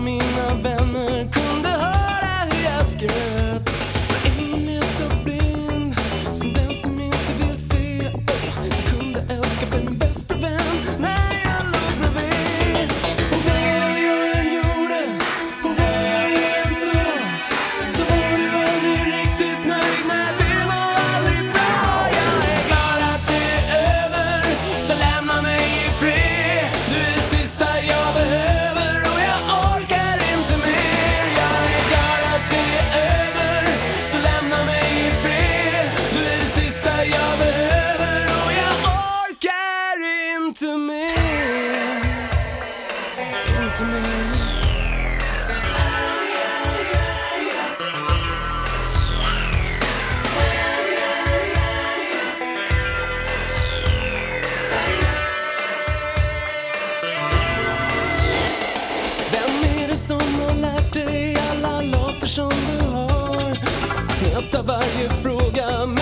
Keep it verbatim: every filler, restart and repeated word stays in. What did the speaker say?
mina vänner kunde höra hur jag skröt. Men ingen är så blind som den som inte vill se. Jag kunde älska för min bästa vän när jag låg bredvid. Och vad jag än gjorde och vad jag än sa, så var du aldrig riktigt nöjd. Nej, det var aldrig bra. Jag är glad att det är över, så lämna mig i fred. Du är det sista jag behöver och jag orkar inte mer. Jag är glad att det är över, så lämna mig i fred. Du är det sista jag behöver och jag orkar inte mer. Inte mer. Vem är det som har lärt dig alla låtar som du har? Möta varje fråga